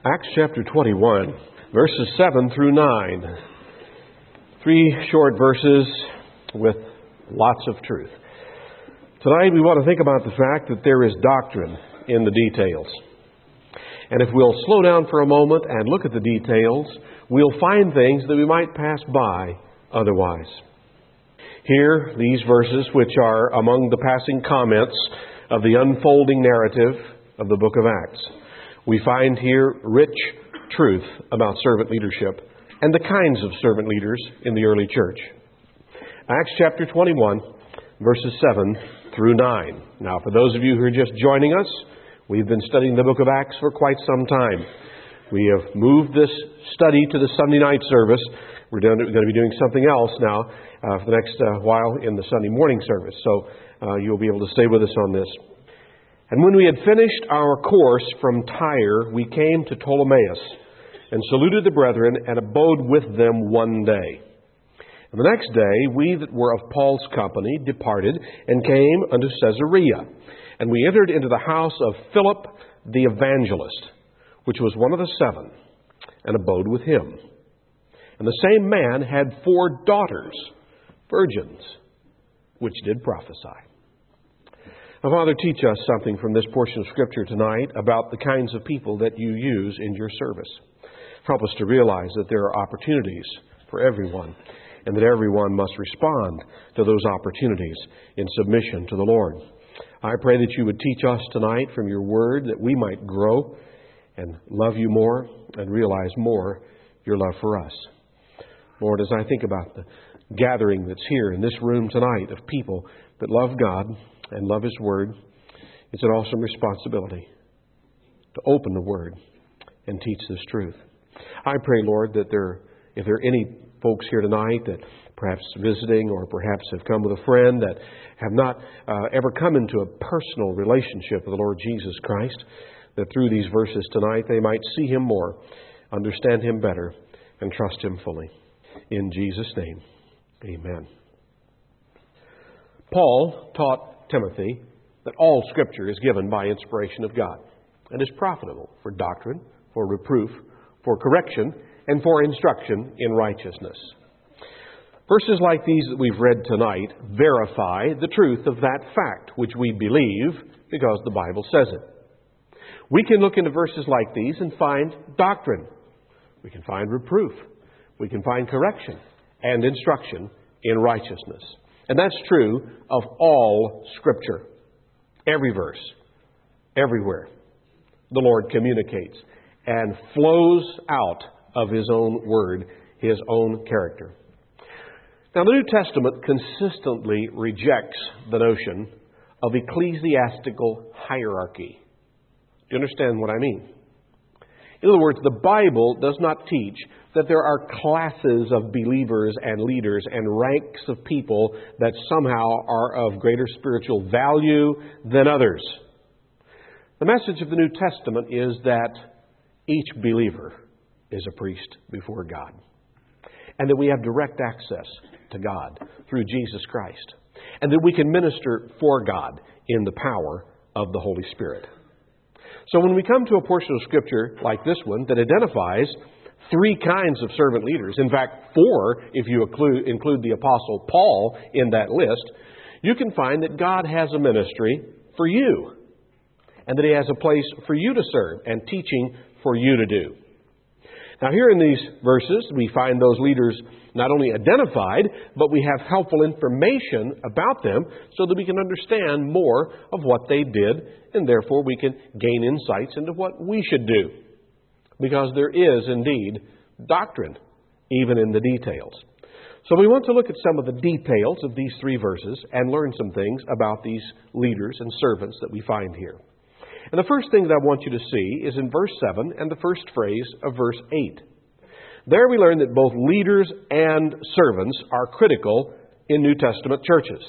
Acts chapter 21, verses 7 through 9. 3 short verses with lots of truth. Tonight we want to think about the fact that there is doctrine in the details. And if we'll slow down for a moment and look at the details, we'll find things that we might pass by otherwise. Here, these verses, which are among the passing comments of the unfolding narrative of the book of Acts, we find here rich truth about servant leadership and the kinds of servant leaders in the early church. Acts chapter 21, verses 7 through 9. Now, for those of you who are just joining us, we've been studying the book of Acts for quite some time. We have moved this study to the Sunday night service. We're going to be doing something else now for the next while in the Sunday morning service. So you'll be able to stay with us on this. And when we had finished our course from Tyre, we came to Ptolemais and saluted the brethren and abode with them one day. And the next day we that were of Paul's company departed and came unto Caesarea. And we entered into the house of Philip the evangelist, which was one of the 7, and abode with him. And the same man had 4 daughters, virgins, which did prophesy. Now, Father, teach us something from this portion of Scripture tonight about the kinds of people that you use in your service. Help us to realize that there are opportunities for everyone, and that everyone must respond to those opportunities in submission to the Lord. I pray that you would teach us tonight from your word that we might grow and love you more and realize more your love for us. Lord, as I think about the gathering that's here in this room tonight of people that love God and love His Word, it's an awesome responsibility to open the Word and teach this truth. I pray, Lord, that if there are any folks here tonight that perhaps visiting or perhaps have come with a friend that have not ever come into a personal relationship with the Lord Jesus Christ, that through these verses tonight they might see Him more, understand Him better, and trust Him fully. In Jesus' name, amen. Paul taught Timothy that all Scripture is given by inspiration of God and is profitable for doctrine, for reproof, for correction, and for instruction in righteousness. Verses like these that we've read tonight verify the truth of that fact, which we believe because the Bible says it. We can look into verses like these and find doctrine. We can find reproof. We can find correction and instruction in righteousness. And that's true of all Scripture. Every verse, everywhere, the Lord communicates and flows out of His own Word, His own character. Now, the New Testament consistently rejects the notion of ecclesiastical hierarchy. Do you understand what I mean? In other words, the Bible does not teach that there are classes of believers and leaders and ranks of people that somehow are of greater spiritual value than others. The message of the New Testament is that each believer is a priest before God, and that we have direct access to God through Jesus Christ, and that we can minister for God in the power of the Holy Spirit. So when we come to a portion of Scripture like this one that identifies 3 kinds of servant leaders, in fact 4 if you include the Apostle Paul in that list, you can find that God has a ministry for you, and that He has a place for you to serve and teaching for you to do. Now, here in these verses, we find those leaders not only identified, but we have helpful information about them so that we can understand more of what they did, and therefore we can gain insights into what we should do. Because there is indeed doctrine, even in the details. So we want to look at some of the details of these 3 verses and learn some things about these leaders and servants that we find here. And the first thing that I want you to see is in verse 7 and the first phrase of verse 8. There we learn that both leaders and servants are critical in New Testament churches.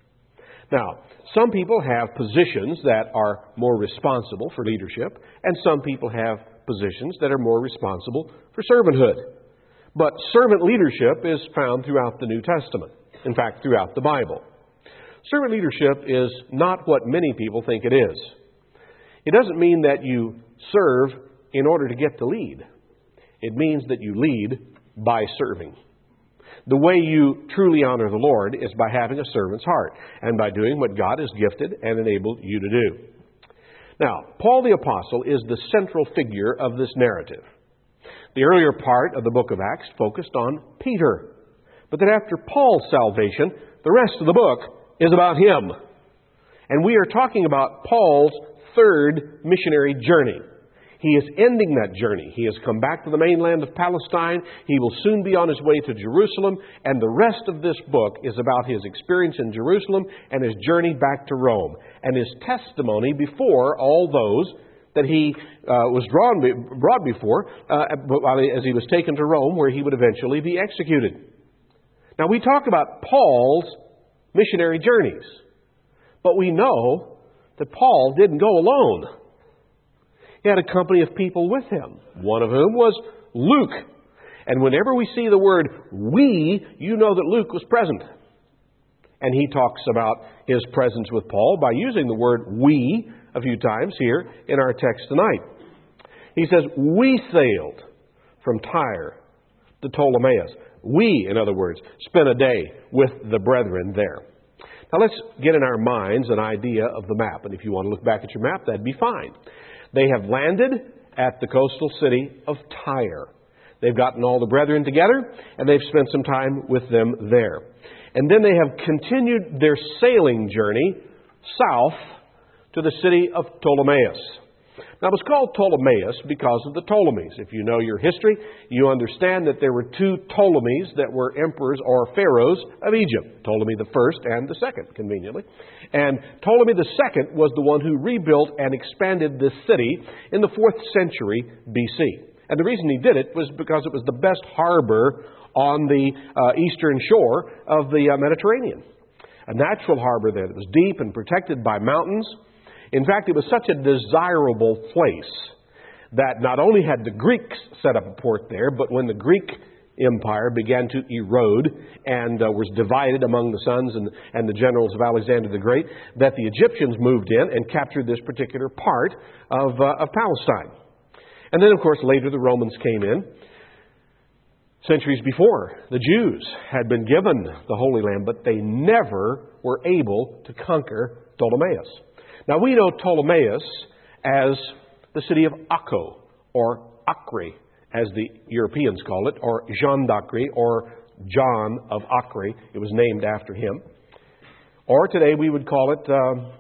Now, some people have positions that are more responsible for leadership, and some people have positions that are more responsible for servanthood. But servant leadership is found throughout the New Testament. In fact, throughout the Bible. Servant leadership is not what many people think it is. It doesn't mean that you serve in order to get to lead. It means that you lead by serving. The way you truly honor the Lord is by having a servant's heart and by doing what God has gifted and enabled you to do. Now, Paul the Apostle is the central figure of this narrative. The earlier part of the book of Acts focused on Peter. But then after Paul's salvation, the rest of the book is about him. And we are talking about Paul's third missionary journey. He is ending that journey. He has come back to the mainland of Palestine. He will soon be on his way to Jerusalem. And the rest of this book is about his experience in Jerusalem and his journey back to Rome and his testimony before all those that he was brought before as he was taken to Rome, where he would eventually be executed. Now, we talk about Paul's missionary journeys, but we know that Paul didn't go alone. He had a company of people with him, one of whom was Luke. And whenever we see the word we, you know that Luke was present. And he talks about his presence with Paul by using the word we a few times here in our text tonight. He says, we sailed from Tyre to Ptolemais. We, in other words, spent a day with the brethren there. Now let's get in our minds an idea of the map. And if you want to look back at your map, that'd be fine. They have landed at the coastal city of Tyre. They've gotten all the brethren together, and they've spent some time with them there. And then they have continued their sailing journey south to the city of Ptolemais. Now, it was called Ptolemais because of the Ptolemies. If you know your history, you understand that there were two Ptolemies that were emperors or pharaohs of Egypt. Ptolemy the first and the second, conveniently. And Ptolemy the second was the one who rebuilt and expanded this city in the 4th century B.C. And the reason he did it was because it was the best harbor on the eastern shore of the Mediterranean. A natural harbor there that was deep and protected by mountains. In fact, it was such a desirable place that not only had the Greeks set up a port there, but when the Greek Empire began to erode and was divided among the sons and the generals of Alexander the Great, that the Egyptians moved in and captured this particular part of Palestine. And then, of course, later the Romans came in. Centuries before, the Jews had been given the Holy Land, but they never were able to conquer Ptolemais. Now, we know Ptolemais as the city of Akko, or Acre, as the Europeans call it, or Jean d'Acre, or John of Acre. It was named after him. Or today we would call it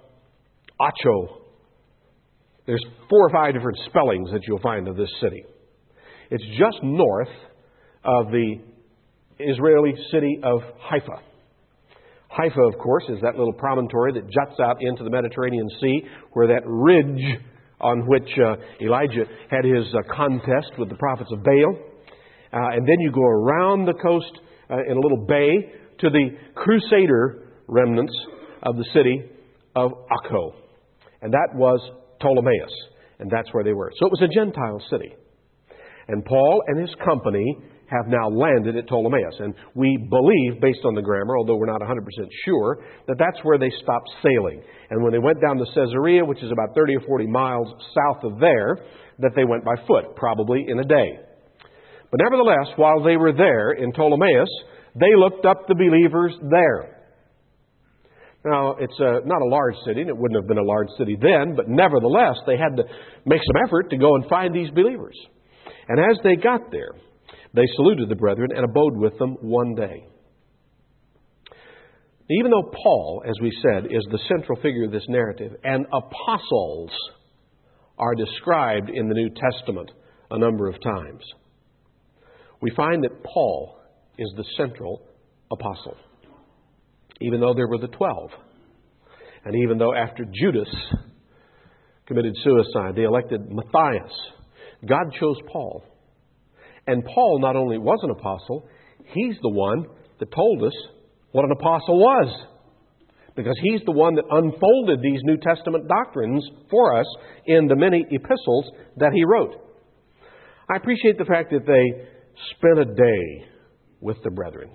Acho. There's 4 or 5 different spellings that you'll find of this city. It's just north of the Israeli city of Haifa. Haifa, of course, is that little promontory that juts out into the Mediterranean Sea, where that ridge on which Elijah had his contest with the prophets of Baal. And then you go around the coast in a little bay to the Crusader remnants of the city of Akko. And that was Ptolemais. And that's where they were. So it was a Gentile city. And Paul and his company have now landed at Ptolemais. And we believe, based on the grammar, although we're not 100% sure, that that's where they stopped sailing. And when they went down to Caesarea, which is about 30 or 40 miles south of there, that they went by foot, probably in a day. But nevertheless, while they were there in Ptolemais, they looked up the believers there. Now, it's not a large city, and it wouldn't have been a large city then, but nevertheless, they had to make some effort to go and find these believers. And as they got there, they saluted the brethren and abode with them one day. Even though Paul, as we said, is the central figure of this narrative, and apostles are described in the New Testament a number of times, we find that Paul is the central apostle. Even though there were the 12, and even though after Judas committed suicide, they elected Matthias, God chose Paul. And Paul not only was an apostle, he's the one that told us what an apostle was. Because he's the one that unfolded these New Testament doctrines for us in the many epistles that he wrote. I appreciate the fact that they spent a day with the brethren.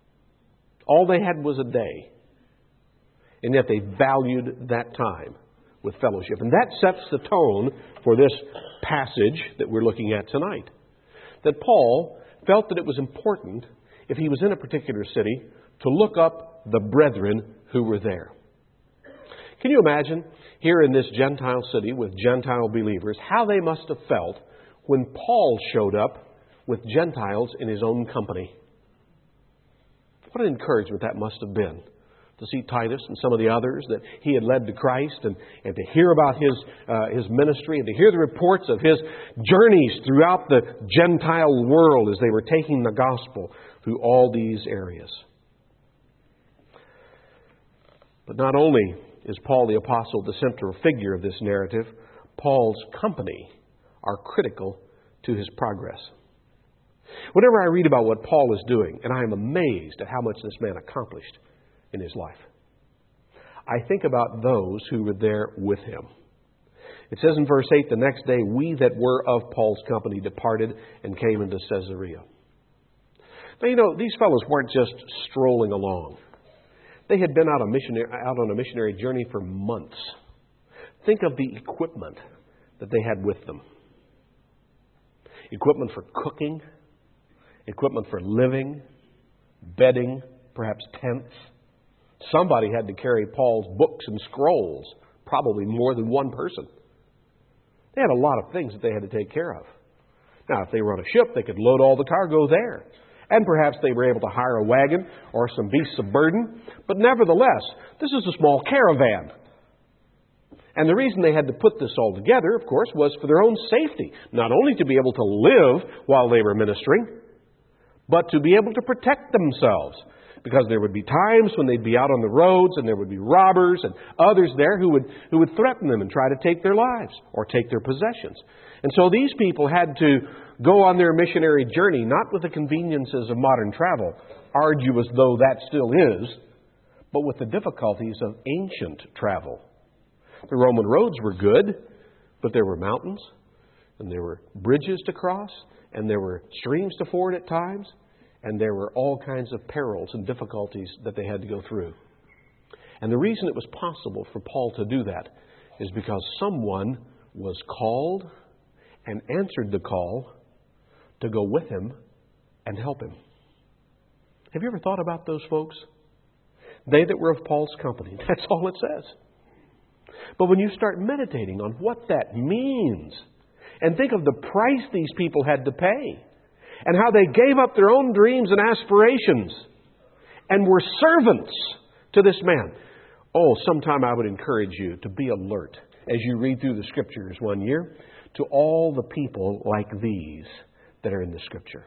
All they had was a day. And yet they valued that time with fellowship. And that sets the tone for this passage that we're looking at tonight. That Paul felt that it was important, if he was in a particular city, to look up the brethren who were there. Can you imagine, here in this Gentile city with Gentile believers, how they must have felt when Paul showed up with Gentiles in his own company? What an encouragement that must have been, to see Titus and some of the others that he had led to Christ, and to hear about his ministry, and to hear the reports of his journeys throughout the Gentile world as they were taking the gospel through all these areas. But not only is Paul the Apostle the central figure of this narrative, Paul's company are critical to his progress. Whenever I read about what Paul is doing, and I am amazed at how much this man accomplished in his life, I think about those who were there with him. It says in verse 8, the next day we that were of Paul's company departed and came into Caesarea. Now, you know, these fellows weren't just strolling along. They had been out on a missionary journey for months. Think of the equipment that they had with them. Equipment for cooking, equipment for living, bedding, perhaps tents. Somebody had to carry Paul's books and scrolls, probably more than one person. They had a lot of things that they had to take care of. Now, if they were on a ship, they could load all the cargo there. And perhaps they were able to hire a wagon or some beasts of burden. But nevertheless, this is a small caravan. And the reason they had to put this all together, of course, was for their own safety. Not only to be able to live while they were ministering, but to be able to protect themselves. Because there would be times when they'd be out on the roads and there would be robbers and others there who would threaten them and try to take their lives or take their possessions. And so these people had to go on their missionary journey, not with the conveniences of modern travel, arduous though that still is, but with the difficulties of ancient travel. The Roman roads were good, but there were mountains, and there were bridges to cross, and there were streams to ford at times, and there were all kinds of perils and difficulties that they had to go through. And the reason it was possible for Paul to do that is because someone was called and answered the call to go with him and help him. Have you ever thought about those folks? They that were of Paul's company. That's all it says. But when you start meditating on what that means, and think of the price these people had to pay, and how they gave up their own dreams and aspirations, and were servants to this man. Oh, sometime I would encourage you to be alert as you read through the Scriptures one year to all the people like these that are in the Scripture.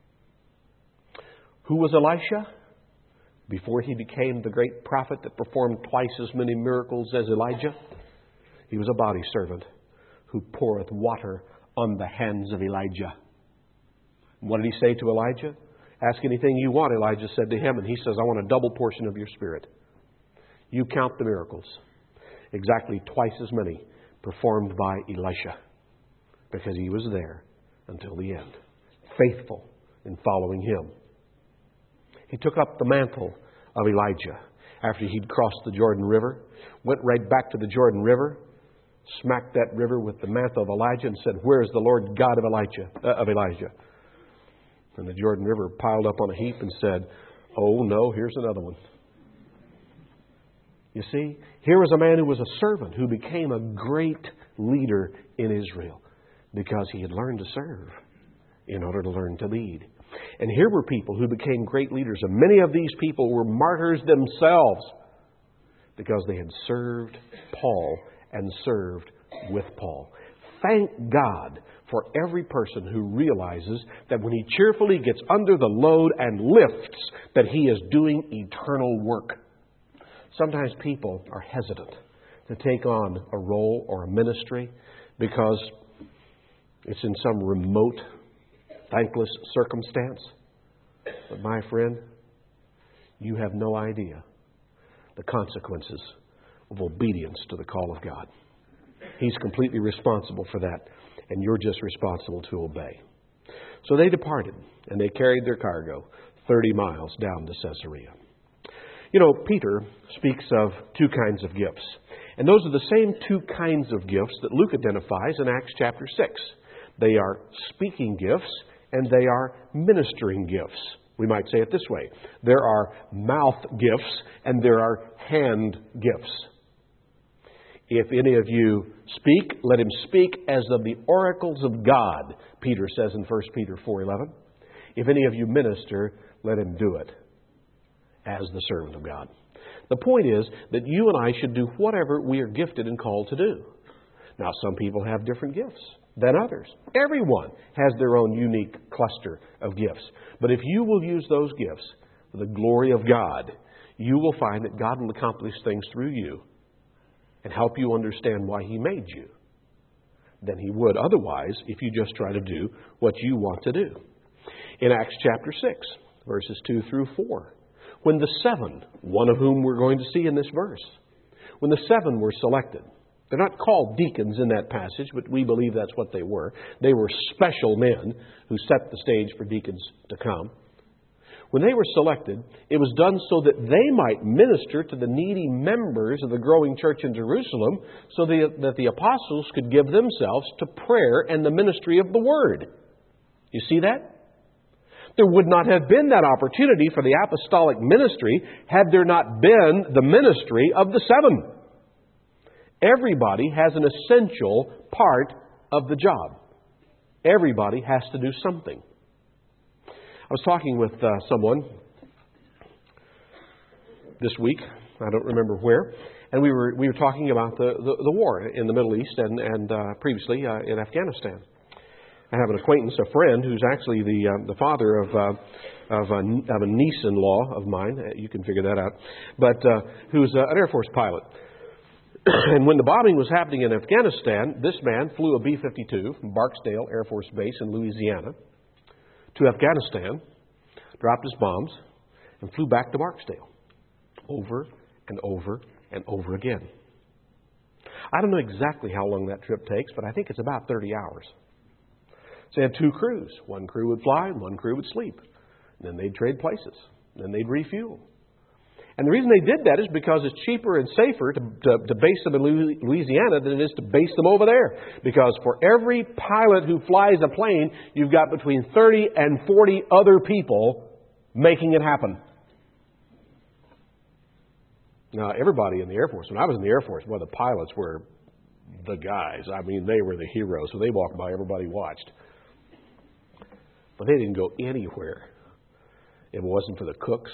Who was Elisha? Before he became the great prophet that performed twice as many miracles as Elijah, he was a body servant who poureth water on the hands of Elijah. What did he say to Elijah? Ask anything you want, Elijah said to him, and he says, I want a double portion of your spirit. You count the miracles. Exactly twice as many performed by Elisha, because he was there until the end, faithful in following him. He took up the mantle of Elijah after he'd crossed the Jordan River, went right back to the Jordan River, smacked that river with the mantle of Elijah and said, where is the Lord God of Elijah? And the Jordan River piled up on a heap and said, oh no, here's another one. You see, here was a man who was a servant who became a great leader in Israel because he had learned to serve in order to learn to lead. And here were people who became great leaders. And many of these people were martyrs themselves because they had served Paul and served with Paul. Thank God for every person who realizes that when he cheerfully gets under the load and lifts, that he is doing eternal work. Sometimes people are hesitant to take on a role or a ministry because it's in some remote, thankless circumstance. But my friend, you have no idea the consequences of obedience to the call of God. He's completely responsible for that, and you're just responsible to obey. So they departed, and they carried their cargo 30 miles down to Caesarea. You know, Peter speaks of two kinds of gifts. And those are the same two kinds of gifts that Luke identifies in Acts chapter 6. They are speaking gifts and they are ministering gifts. We might say it this way. There are mouth gifts and there are hand gifts. If any of you speak, let him speak as of the oracles of God, Peter says in 1 Peter 4:11. If any of you minister, let him do it as the servant of God. The point is that you and I should do whatever we are gifted and called to do. Now, some people have different gifts than others. Everyone has their own unique cluster of gifts. But if you will use those gifts for the glory of God, you will find that God will accomplish things through you and help you understand why He made you than He would otherwise if you just try to do what you want to do. In Acts chapter 6, verses 2 through 4, when the 7, one of whom we're going to see in this verse, when the 7 were selected, they're not called deacons in that passage, but we believe that's what they were. They were special men who set the stage for deacons to come. When they were selected, it was done so that they might minister to the needy members of the growing church in Jerusalem so that the apostles could give themselves to prayer and the ministry of the Word. You see that? There would not have been that opportunity for the apostolic ministry had there not been the ministry of the 7. Everybody has an essential part of the job. Everybody has to do something. I was talking with someone this week, I don't remember where, and we were talking about the war in the Middle East and previously in Afghanistan. I have an acquaintance, a friend, who's actually the father of a niece-in-law of mine. You can figure that out. But who's an Air Force pilot. And when the bombing was happening in Afghanistan, this man flew a B-52 from Barksdale Air Force Base in Louisiana to Afghanistan, dropped his bombs, and flew back to Barksdale over and over and over again. I don't know exactly how long that trip takes, but I think it's about 30 hours. So they had 2 crews. One crew would fly and one crew would sleep. And then they'd trade places. And then they'd refuel. And the reason they did that is because it's cheaper and safer to base them in Louisiana than it is to base them over there. Because for every pilot who flies a plane, you've got between 30 and 40 other people making it happen. Now, everybody in the Air Force, when I was in the Air Force, well, the pilots were the guys. I mean, they were the heroes. So they walked by, everybody watched. But they didn't go anywhere if it wasn't for the cooks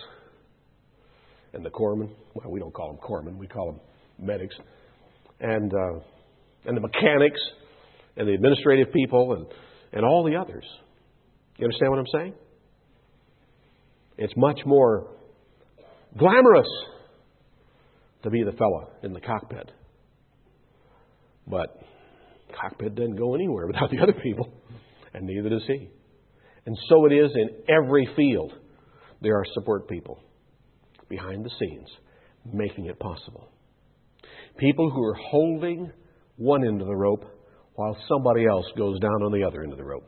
and the corpsmen. Well, we don't call them corpsmen. We call them medics. And the mechanics and the administrative people and all the others. You understand what I'm saying? It's much more glamorous to be the fella in the cockpit. But the cockpit doesn't go anywhere without the other people. And neither does he. And so it is in every field. There are support people behind the scenes making it possible. People who are holding one end of the rope while somebody else goes down on the other end of the rope.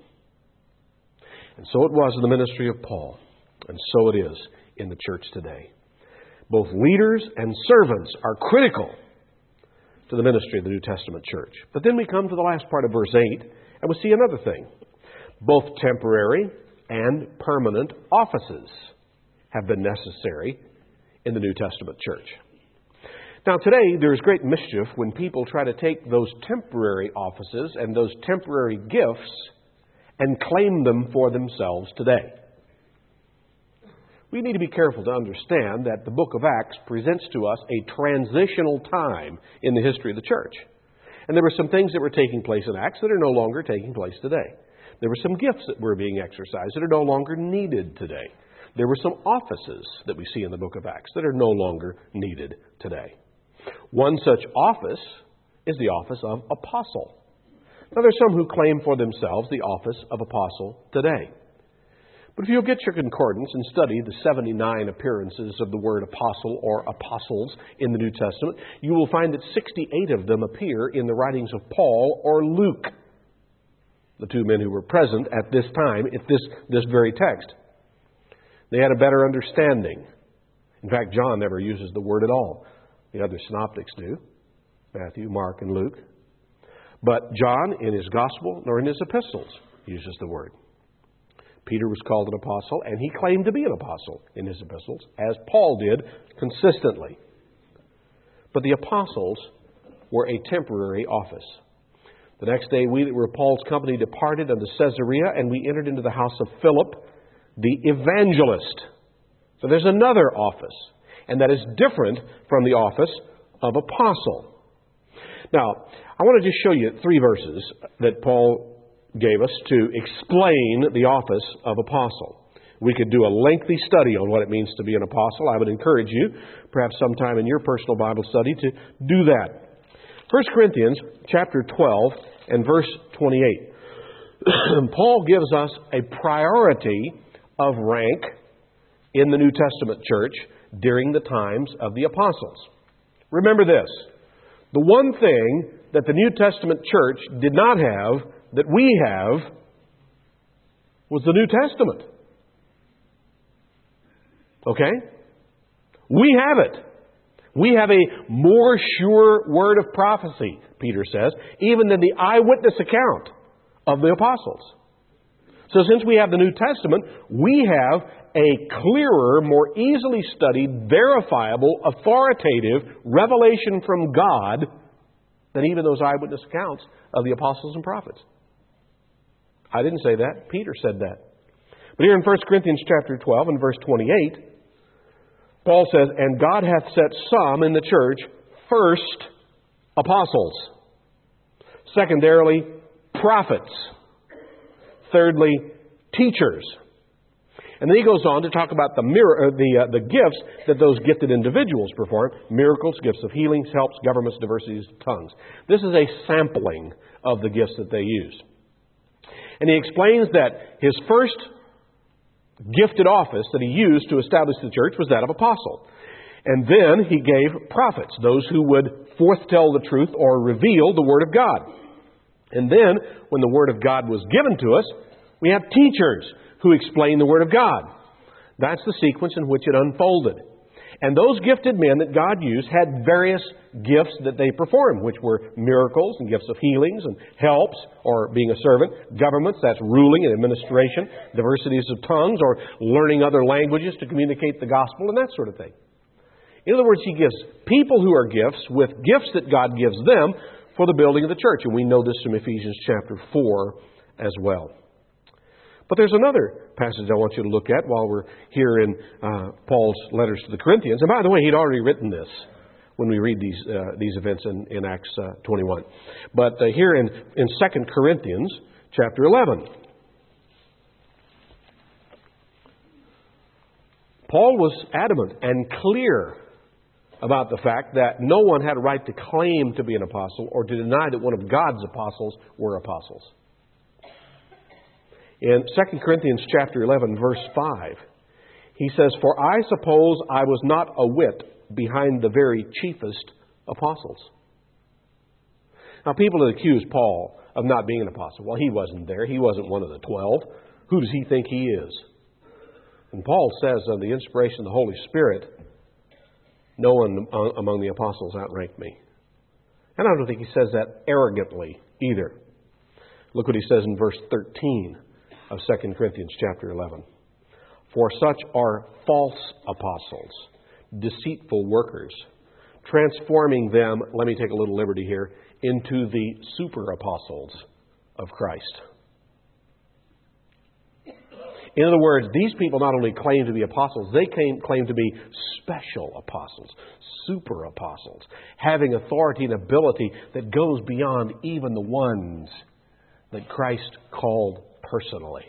And so it was in the ministry of Paul. And so it is in the church today. Both leaders and servants are critical to the ministry of the New Testament church. But then we come to the last part of verse 8 and we see another thing. Both temporary and permanent offices have been necessary in the New Testament church. Now today there is great mischief when people try to take those temporary offices and those temporary gifts and claim them for themselves today. We need to be careful to understand that the book of Acts presents to us a transitional time in the history of the church. And there were some things that were taking place in Acts that are no longer taking place today. There were some gifts that were being exercised that are no longer needed today. There were some offices that we see in the book of Acts that are no longer needed today. One such office is the office of apostle. Now, there's some who claim for themselves the office of apostle today. But if you'll get your concordance and study the 79 appearances of the word apostle or apostles in the New Testament, you will find that 68 of them appear in the writings of Paul or Luke, the two men who were present at this time, at this very text. They had a better understanding. In fact, John never uses the word at all. The other synoptics do. Matthew, Mark, and Luke. But John, in his gospel, nor in his epistles, uses the word. Peter was called an apostle, and he claimed to be an apostle in his epistles, as Paul did consistently. But the apostles were a temporary office. The next day, we that were Paul's company departed unto Caesarea, and we entered into the house of Philip, the evangelist. So there's another office, and that is different from the office of apostle. Now, I want to just show you 3 verses that Paul gave us to explain the office of apostle. We could do a lengthy study on what it means to be an apostle. I would encourage you, perhaps sometime in your personal Bible study, to do that. 1 Corinthians chapter 12 and verse 28. Paul gives us a priority of rank in the New Testament church during the times of the apostles. Remember this. The one thing that the New Testament church did not have that we have was the New Testament. Okay? We have it. We have a more sure word of prophecy, Peter says, even than the eyewitness account of the apostles. So since we have the New Testament, we have a clearer, more easily studied, verifiable, authoritative revelation from God than even those eyewitness accounts of the apostles and prophets. I didn't say that. Peter said that. But here in 1 Corinthians chapter 12 and verse 28, Paul says, "And God hath set some in the church, first apostles, secondarily prophets, thirdly teachers." And then he goes on to talk about the gifts that those gifted individuals perform: miracles, gifts of healings, helps, governments, diversities of tongues. This is a sampling of the gifts that they used. And he explains that his first gifted office that he used to establish the church was that of apostle. And then he gave prophets, those who would foretell the truth or reveal the Word of God. And then, when the Word of God was given to us, we have teachers who explain the Word of God. That's the sequence in which it unfolded. And those gifted men that God used had various gifts that they performed, which were miracles and gifts of healings and helps, or being a servant, governments, that's ruling and administration, diversities of tongues, or learning other languages to communicate the gospel, and that sort of thing. In other words, he gives people who are gifts with gifts that God gives them for the building of the church. And we know this from Ephesians chapter 4 as well. But there's another passage I want you to look at while we're here in Paul's letters to the Corinthians. And by the way, he'd already written this when we read these events in Acts 21. But here in 2 Corinthians chapter 11, Paul was adamant and clear about the fact that no one had a right to claim to be an apostle or to deny that one of God's apostles were apostles. In 2 Corinthians chapter 11, verse 5, he says, "For I suppose I was not a whit behind the very chiefest apostles." Now, people have accused Paul of not being an apostle. Well, he wasn't there. He wasn't one of the 12. Who does he think he is? And Paul says, under the inspiration of the Holy Spirit, no one among the apostles outranked me. And I don't think he says that arrogantly either. Look what he says in verse 13 of 2 Corinthians chapter 11. "For such are false apostles, deceitful workers, transforming them," let me take a little liberty here, "into the super apostles of Christ." In other words, these people not only claim to be apostles, they claim to be special apostles, super apostles, having authority and ability that goes beyond even the ones that Christ called personally.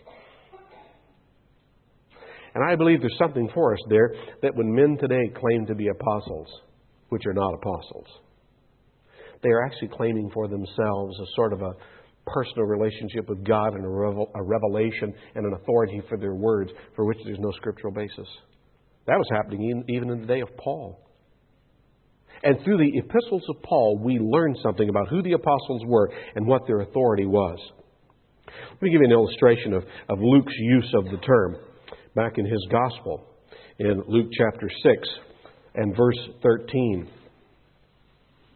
And I believe there's something for us there, that when men today claim to be apostles, which are not apostles, they are actually claiming for themselves a sort of a personal relationship with God and a revelation and an authority for their words for which there's no scriptural basis. That was happening even in the day of Paul. And through the epistles of Paul, we learn something about who the apostles were and what their authority was. Let me give you an illustration of Luke's use of the term. Back in his gospel, in Luke chapter 6 and verse 13.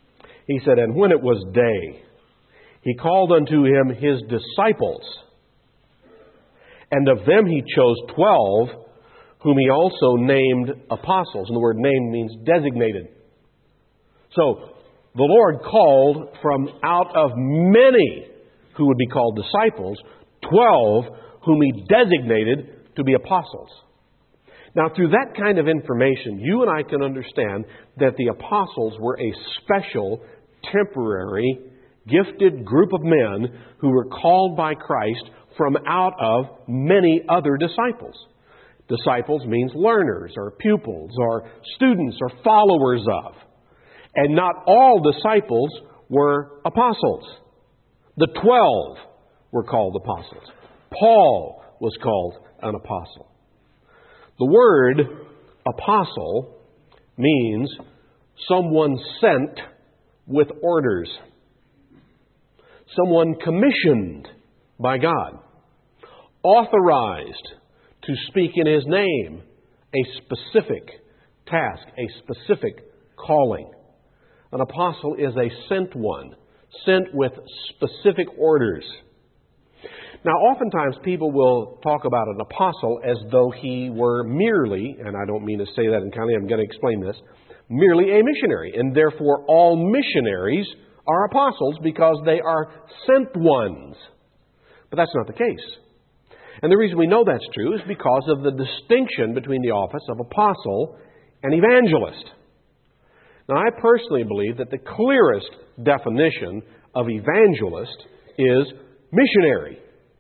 He said, "And when it was day, He called unto Him His disciples, and of them He chose 12, whom He also named apostles." And the word named means designated. So, the Lord called from out of many who would be called disciples, 12 whom He designated to be apostles. Now, through that kind of information, you and I can understand that the apostles were a special, temporary, gifted group of men who were called by Christ from out of many other disciples. Disciples means learners or pupils or students or followers of. And not all disciples were apostles. The 12 were called apostles. Paul was called an apostle. The word apostle means someone sent with orders. Someone commissioned by God. Authorized to speak in His name a specific task, a specific calling. An apostle is a sent one, sent with specific orders. Now, oftentimes people will talk about an apostle as though he were merely, and I don't mean to say that in kindly, I'm going to explain this, merely a missionary. And therefore all missionaries are apostles because they are sent ones. But that's not the case. And the reason we know that's true is because of the distinction between the office of apostle and evangelist. Now, I personally believe that the clearest definition of evangelist is missionary.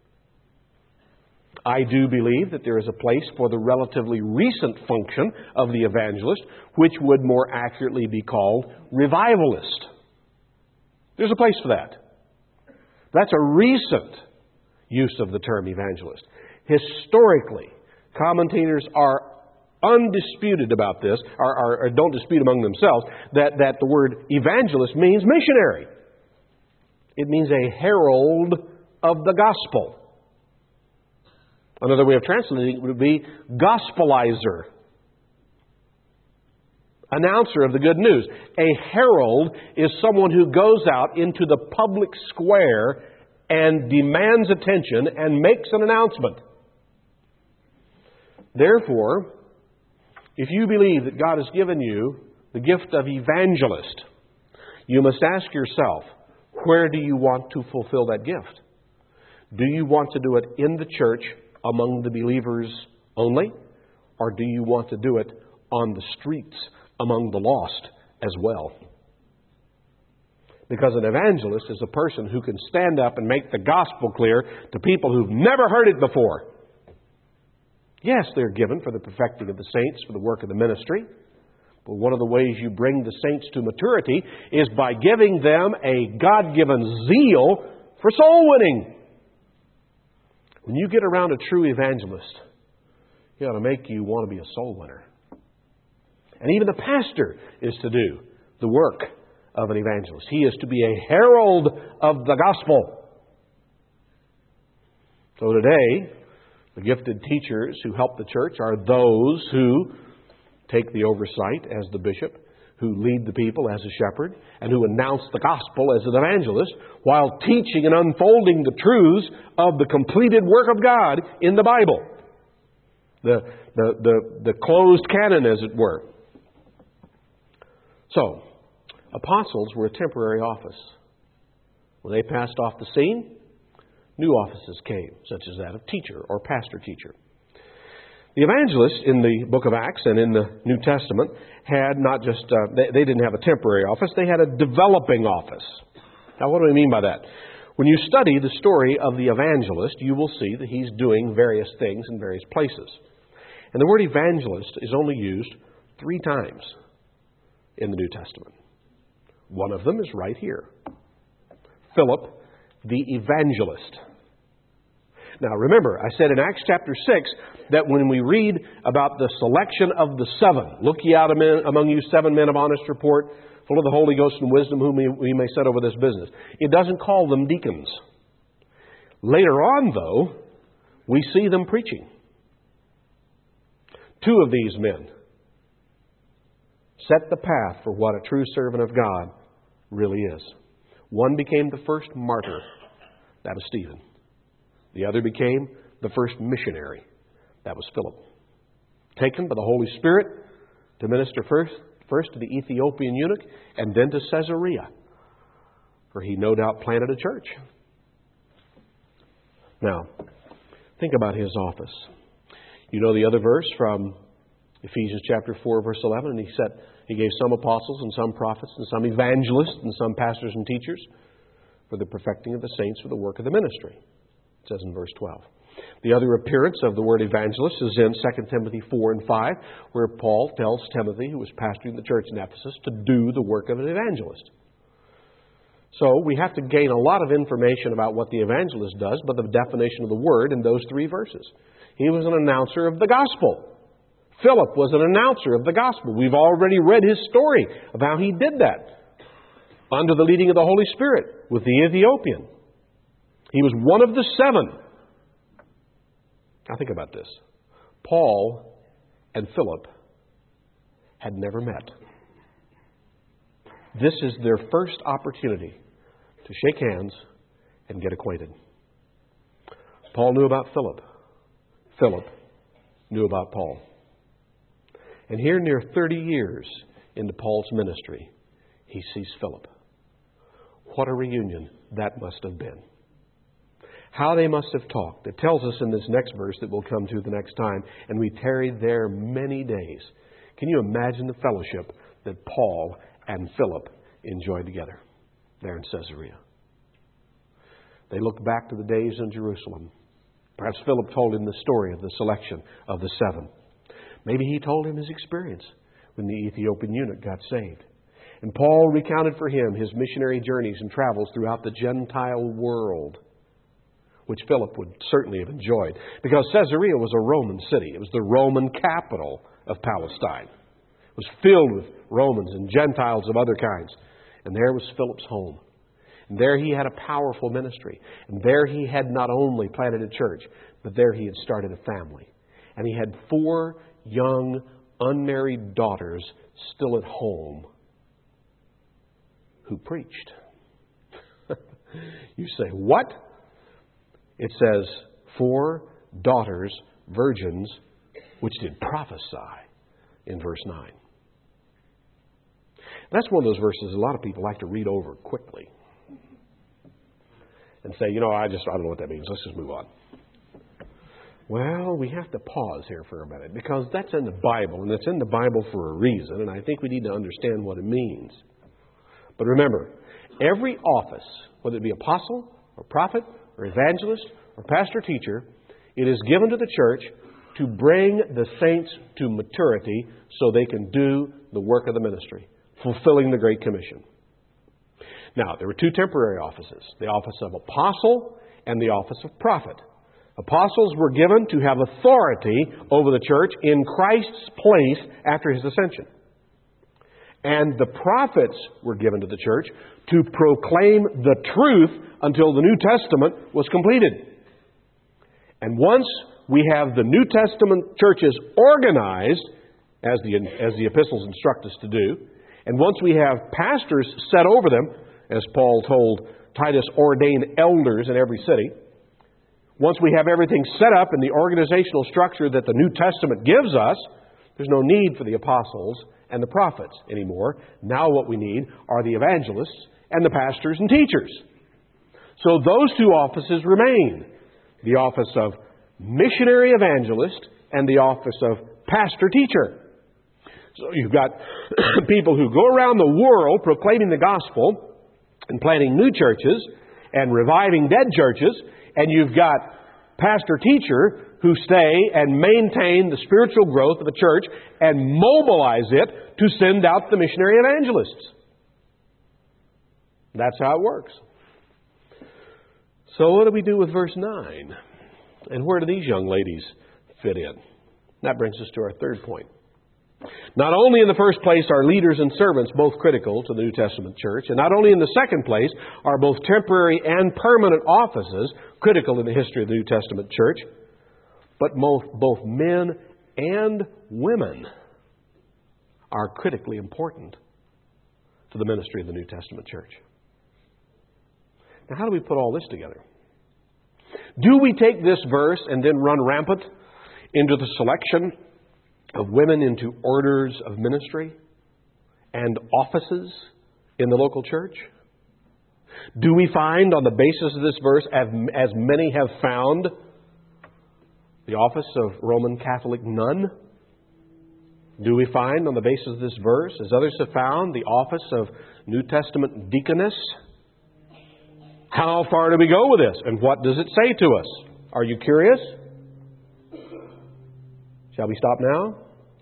I do believe that there is a place for the relatively recent function of the evangelist, which would more accurately be called revivalist. There's a place for that. That's a recent use of the term evangelist. Historically, commentators are undisputed about this, or don't dispute among themselves, that the word evangelist means missionary. It means a herald of the gospel. Another way of translating it would be gospelizer. Announcer of the good news. A herald is someone who goes out into the public square and demands attention and makes an announcement. Therefore, if you believe that God has given you the gift of evangelist, you must ask yourself, where do you want to fulfill that gift? Do you want to do it in the church among the believers only? Or do you want to do it on the streets among the lost as well? Because an evangelist is a person who can stand up and make the gospel clear to people who've never heard it before. Yes, they're given for the perfecting of the saints, for the work of the ministry. But one of the ways you bring the saints to maturity is by giving them a God-given zeal for soul winning. When you get around a true evangelist, he ought to make you want to be a soul winner. And even the pastor is to do the work of an evangelist. He is to be a herald of the gospel. So today, the gifted teachers who help the church are those who take the oversight as the bishop, who lead the people as a shepherd, and who announce the gospel as an evangelist, while teaching and unfolding the truths of the completed work of God in the Bible. The closed canon, as it were. So, apostles were a temporary office. When they passed off the scene, new offices came, such as that of teacher or pastor-teacher. The evangelists in the book of Acts and in the New Testament had not just, they didn't have a temporary office, they had a developing office. Now, what do I mean by that? When you study the story of the evangelist, you will see that he's doing various things in various places. And the word evangelist is only used 3 times in the New Testament. One of them is right here. Philip, the evangelist. Now remember, I said in Acts chapter 6 that when we read about the selection of the 7, look ye out among you 7 men of honest report, full of the Holy Ghost and wisdom, whom we may set over this business. It doesn't call them deacons. Later on, though, we see them preaching. 2 of these men set the path for what a true servant of God really is. One became the first martyr. That was Stephen. The other became the first missionary. That was Philip. Taken by the Holy Spirit to minister first to the Ethiopian eunuch and then to Caesarea, where he no doubt planted a church. Now, think about his office. You know the other verse from Ephesians chapter 4, verse 11, and he said he gave some apostles and some prophets and some evangelists and some pastors and teachers for the perfecting of the saints for the work of the ministry. It says in verse 12. The other appearance of the word evangelist is in 2 Timothy 4 and 5, where Paul tells Timothy, who was pastoring the church in Ephesus, to do the work of an evangelist. So we have to gain a lot of information about what the evangelist does by the definition of the word in those three verses. He was an announcer of the gospel. Philip was an announcer of the gospel. We've already read his story of how he did that under the leading of the Holy Spirit with the Ethiopian. He was one of the 7. Now think about this. Paul and Philip had never met. This is their first opportunity to shake hands and get acquainted. Paul knew about Philip. Philip knew about Paul. And here, near 30 years into Paul's ministry, he sees Philip. What a reunion that must have been. How they must have talked. It tells us in this next verse that we'll come to the next time. And we tarried there many days. Can you imagine the fellowship that Paul and Philip enjoyed together there in Caesarea? They looked back to the days in Jerusalem. Perhaps Philip told him the story of the selection of the 7. Maybe he told him his experience when the Ethiopian eunuch got saved. And Paul recounted for him his missionary journeys and travels throughout the Gentile world, which Philip would certainly have enjoyed, because Caesarea was a Roman city. It was the Roman capital of Palestine. It was filled with Romans and Gentiles of other kinds. And there was Philip's home. And there he had a powerful ministry. And there he had not only planted a church, but there he had started a family. And he had 4 young, unmarried daughters still at home who preached. You say, what? It says, 4 daughters, virgins, which did prophesy in verse 9. That's one of those verses a lot of people like to read over quickly and say, I don't know what that means. Let's just move on. Well, we have to pause here for a minute because that's in the Bible, and it's in the Bible for a reason, and I think we need to understand what it means. But remember, every office, whether it be apostle or prophet or evangelist or pastor teacher, it is given to the church to bring the saints to maturity so they can do the work of the ministry, fulfilling the Great Commission. Now, there were 2 temporary offices, the office of apostle and the office of prophet. Apostles were given to have authority over the church in Christ's place after His ascension. And the prophets were given to the church to proclaim the truth until the New Testament was completed. And once we have the New Testament churches organized, as the epistles instruct us to do, and once we have pastors set over them, as Paul told Titus, ordain elders in every city, once we have everything set up in the organizational structure that the New Testament gives us, there's no need for the apostles and the prophets anymore. Now what we need are the evangelists and the pastors and teachers. So those 2 offices remain. The office of missionary evangelist and the office of pastor teacher. So you've got people who go around the world proclaiming the gospel and planting new churches and reviving dead churches. And you've got pastor-teacher who stay and maintain the spiritual growth of the church and mobilize it to send out the missionary evangelists. That's how it works. So what do we do with verse 9? And where do these young ladies fit in? That brings us to our third point. Not only in the first place are leaders and servants both critical to the New Testament church, and not only in the second place are both temporary and permanent offices critical in the history of the New Testament church, but both men and women are critically important to for the ministry of the New Testament church. Now, how do we put all this together? Do we take this verse and then run rampant into the selection of women into orders of ministry and offices in the local church? Do we find on the basis of this verse, as many have found, the office of Roman Catholic nun? Do we find on the basis of this verse, as others have found, the office of New Testament deaconess? How far do we go with this? And what does it say to us? Are you curious? Shall we stop now?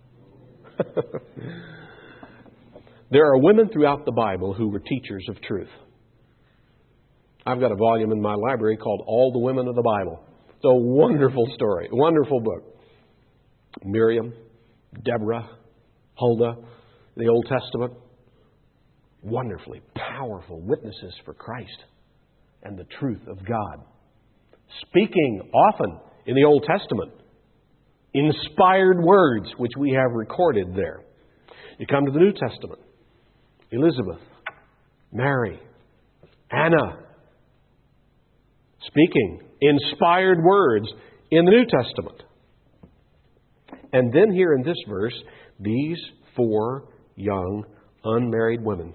There are women throughout the Bible who were teachers of truth. I've got a volume in my library called All the Women of the Bible. It's a wonderful story, a wonderful book. Miriam, Deborah, Huldah, the Old Testament. Wonderfully powerful witnesses for Christ and the truth of God. Speaking often in the Old Testament. Inspired words which we have recorded there. You come to the New Testament. Elizabeth, Mary, Anna. Speaking inspired words in the New Testament. And then here in this verse, these 4 young unmarried women.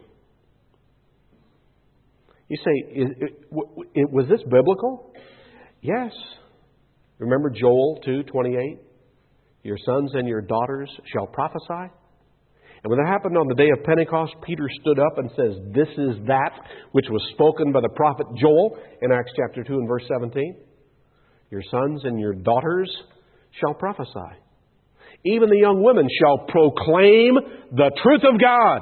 You say, was this biblical? Yes. Remember Joel 2:28? Your sons and your daughters shall prophesy. And when that happened on the day of Pentecost, Peter stood up and says, this is that which was spoken by the prophet Joel in Acts chapter 2 and verse 17. Your sons and your daughters shall prophesy. Even the young women shall proclaim the truth of God.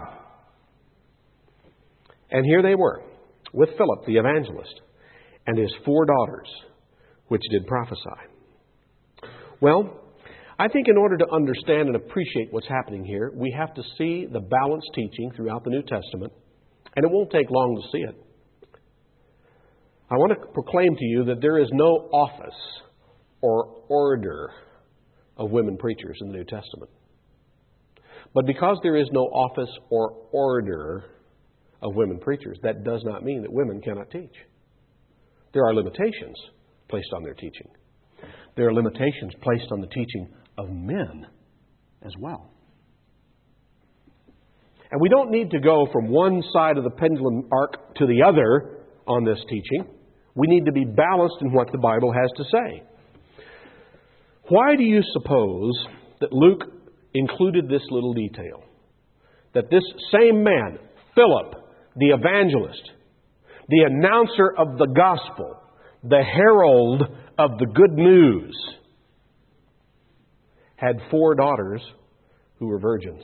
And here they were, with Philip the evangelist and his 4 daughters, which did prophesy. Well, I think in order to understand and appreciate what's happening here, we have to see the balanced teaching throughout the New Testament, and it won't take long to see it. I want to proclaim to you that there is no office or order of women preachers in the New Testament. But because there is no office or order of women preachers, that does not mean that women cannot teach. There are limitations placed on their teaching. There are limitations placed on the teaching of men as well. And we don't need to go from one side of the pendulum arc to the other on this teaching. We need to be balanced in what the Bible has to say. Why do you suppose that Luke included this little detail? That this same man, Philip, the evangelist, the announcer of the gospel, the herald of the good news, had 4 daughters who were virgins.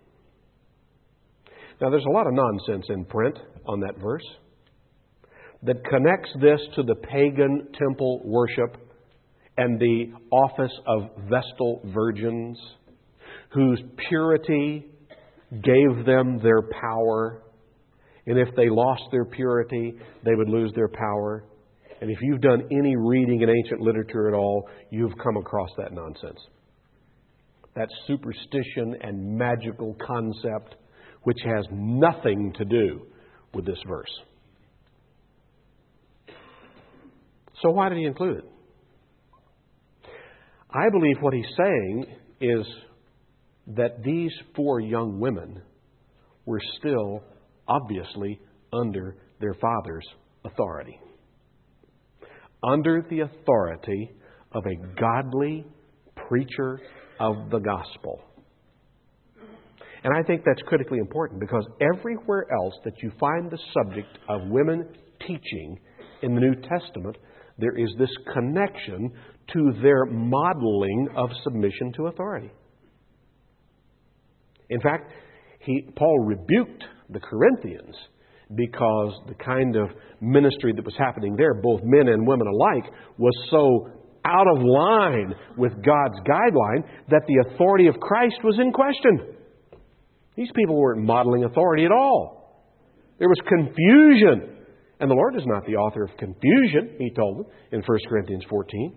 Now, there's a lot of nonsense in print on that verse that connects this to the pagan temple worship and the office of Vestal virgins, whose purity gave them their power. And if they lost their purity, they would lose their power. And if you've done any reading in ancient literature at all, you've come across that nonsense. That superstition and magical concept which has nothing to do with this verse. So why did he include it? I believe what he's saying is that these 4 young women were still obviously under their father's authority. Under the authority of a godly preacher of the gospel. And I think that's critically important because everywhere else that you find the subject of women teaching in the New Testament, there is this connection to their modeling of submission to authority. In fact, Paul rebuked the Corinthians because the kind of ministry that was happening there, both men and women alike, was so out of line with God's guideline that the authority of Christ was in question. These people weren't modeling authority at all. There was confusion. And the Lord is not the author of confusion, he told them in 1 Corinthians 14.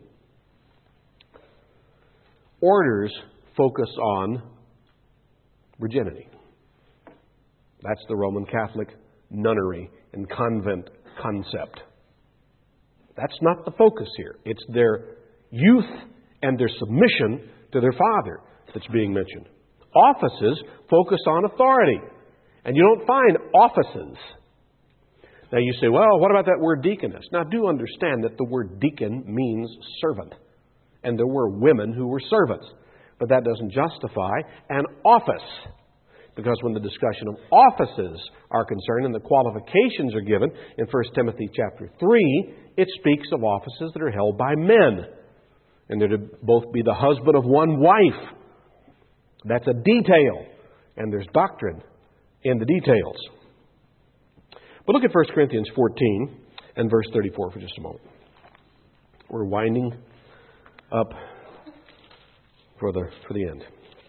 Orders focus on virginity. That's the Roman Catholic nunnery and convent concept. That's not the focus here. It's their youth and their submission to their father that's being mentioned. Offices focus on authority. And you don't find offices. Now you say, well, what about that word deaconess? Now do understand that the word deacon means servant. And there were women who were servants. But that doesn't justify an office. Because when the discussion of offices are concerned and the qualifications are given in 1 Timothy chapter 3, it speaks of offices that are held by men. And they're to both be the husband of one wife. That's a detail. And there's doctrine in the details. But look at 1 Corinthians 14 and verse 34 for just a moment. We're winding up for the end.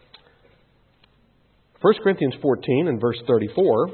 1 Corinthians 14 and verse 34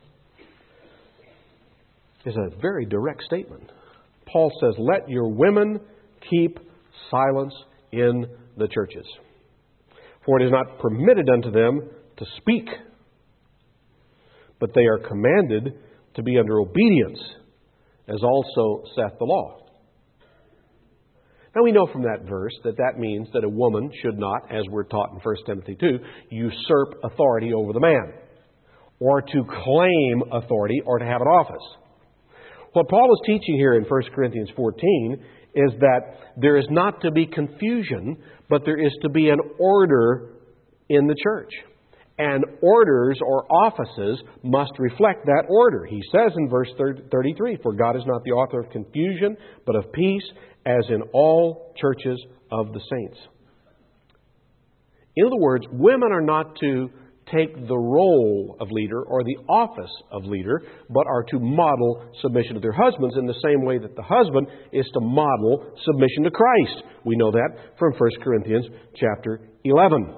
is a very direct statement. Paul says, "Let your women keep silence in the churches. For it is not permitted unto them to speak, but they are commanded to be under obedience, as also saith the law." Now we know from that verse that means that a woman should not, as we're taught in 1 Timothy 2, usurp authority over the man, or to claim authority, or to have an office. What Paul is teaching here in 1 Corinthians 14 is that there is not to be confusion, but there is to be an order in the church. And orders or offices must reflect that order. He says in verse 33, "For God is not the author of confusion, but of peace, as in all churches of the saints." In other words, women are not to take the role of leader or the office of leader, but are to model submission to their husbands in the same way that the husband is to model submission to Christ. We know that from 1 Corinthians chapter 11.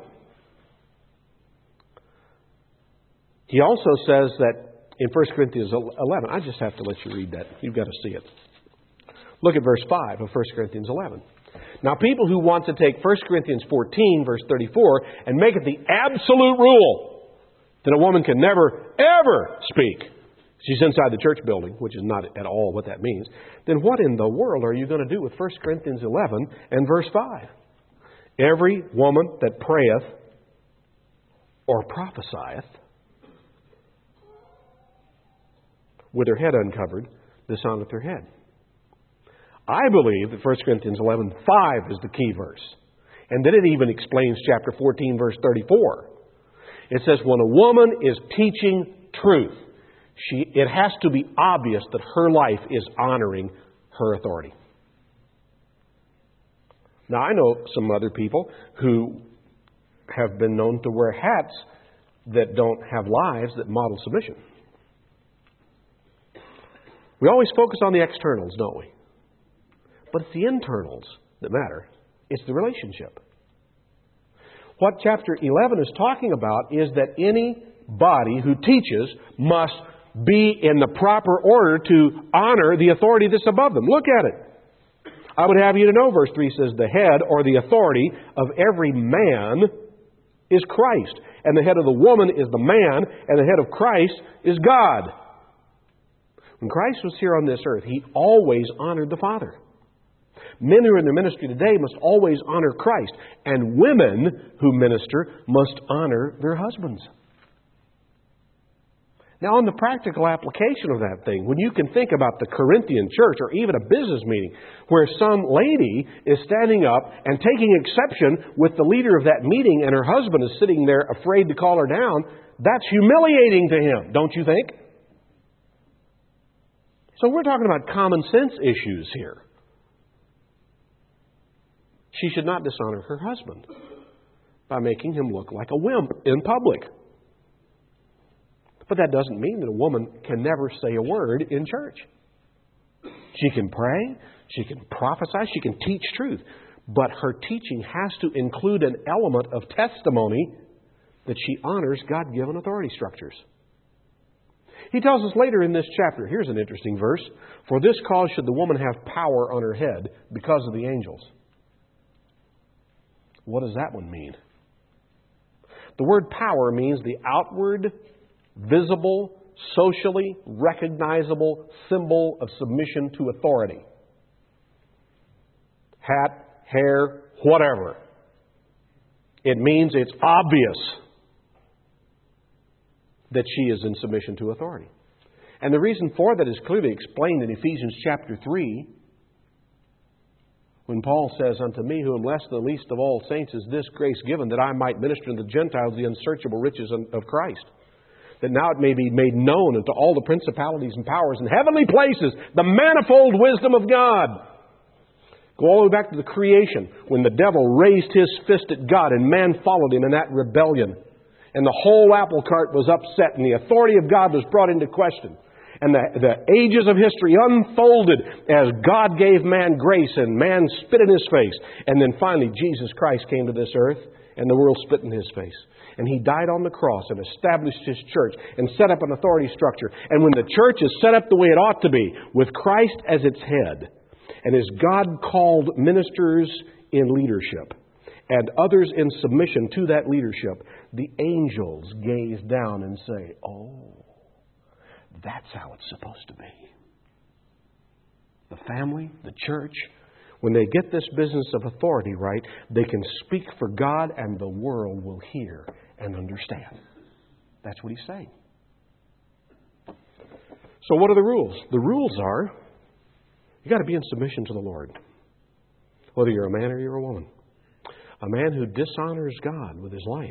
He also says that in 1 Corinthians 11, I just have to let you read that. You've got to see it. Look at verse 5 of 1 Corinthians 11. Now, people who want to take 1 Corinthians 14, verse 34, and make it the absolute rule that a woman can never, ever speak. She's inside the church building, which is not at all what that means. Then what in the world are you going to do with 1 Corinthians 11 and verse 5? Every woman that prayeth or prophesieth with her head uncovered dishonoreth her head. I believe that 1 Corinthians 11:5 is the key verse. And then it even explains chapter 14, verse 34. It says, when a woman is teaching truth, it has to be obvious that her life is honoring her authority. Now, I know some other people who have been known to wear hats that don't have lives that model submission. We always focus on the externals, don't we? But it's the internals that matter. It's the relationship. What chapter 11 is talking about is that anybody who teaches must be in the proper order to honor the authority that's above them. Look at it. I would have you to know, verse 3 says, the head or the authority of every man is Christ. And the head of the woman is the man, and the head of Christ is God. When Christ was here on this earth, He always honored the Father. Men who are in their ministry today must always honor Christ. And women who minister must honor their husbands. Now, on the practical application of that thing, when you can think about the Corinthian church or even a business meeting where some lady is standing up and taking exception with the leader of that meeting and her husband is sitting there afraid to call her down, that's humiliating to him, don't you think? So we're talking about common sense issues here. She should not dishonor her husband by making him look like a wimp in public. But that doesn't mean that a woman can never say a word in church. She can pray, she can prophesy, she can teach truth. But her teaching has to include an element of testimony that she honors God-given authority structures. He tells us later in this chapter, here's an interesting verse, for this cause should the woman have power on her head because of the angels. What does that one mean? The word power means the outward visible, socially recognizable symbol of submission to authority. Hat, hair, whatever. It means it's obvious that she is in submission to authority. And the reason for that is clearly explained in Ephesians chapter 3, when Paul says, "Unto me, who am less than the least of all saints, is this grace given, that I might minister to the Gentiles the unsearchable riches of Christ. That now it may be made known unto all the principalities and powers in heavenly places, the manifold wisdom of God." Go all the way back to the creation, when the devil raised his fist at God and man followed him in that rebellion. And the whole apple cart was upset and the authority of God was brought into question. And the ages of history unfolded as God gave man grace and man spit in His face. And then finally Jesus Christ came to this earth and the world spit in His face. And He died on the cross and established His church and set up an authority structure. And when the church is set up the way it ought to be, with Christ as its head, and as God called ministers in leadership, and others in submission to that leadership, the angels gaze down and say, "Oh, that's how it's supposed to be." The family, the church, when they get this business of authority right, they can speak for God and the world will hear and understand. That's what He's saying. So what are the rules? The rules are, you've got to be in submission to the Lord. Whether you're a man or you're a woman. A man who dishonors God with his life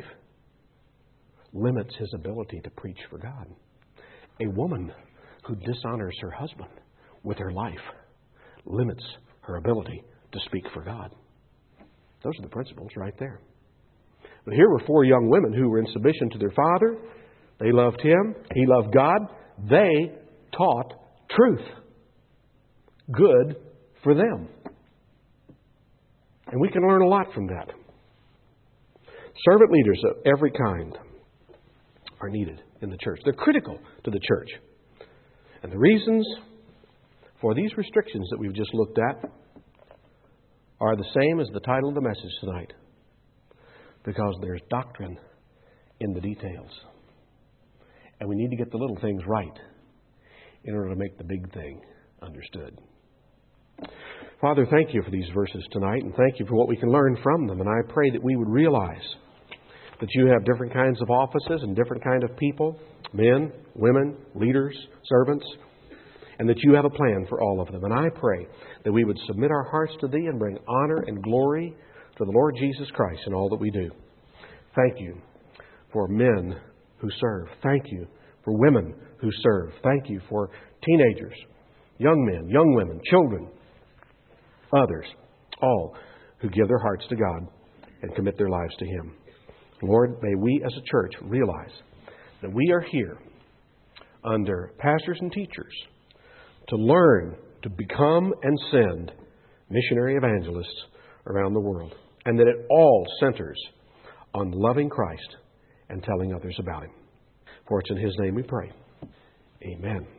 limits his ability to preach for God. A woman who dishonors her husband with her life limits her ability to speak for God. Those are the principles right there. But here were 4 young women who were in submission to their father. They loved him. He loved God. They taught truth. Good for them. And we can learn a lot from that. Servant leaders of every kind are needed in the church. They're critical to the church. And the reasons for these restrictions that we've just looked at are the same as the title of the message tonight. Because there's doctrine in the details. And we need to get the little things right in order to make the big thing understood. Father, thank You for these verses tonight, and thank You for what we can learn from them. And I pray that we would realize that You have different kinds of offices and different kind of people, men, women, leaders, servants, and that You have a plan for all of them. And I pray that we would submit our hearts to Thee and bring honor and glory to the Lord Jesus Christ in all that we do. Thank You for men who serve. Thank You for women who serve. Thank You for teenagers, young men, young women, children, others, all who give their hearts to God and commit their lives to Him. Lord, may we as a church realize that we are here under pastors and teachers to learn to become and send missionary evangelists around the world. And that it all centers on loving Christ and telling others about Him. For it's in His name we pray. Amen.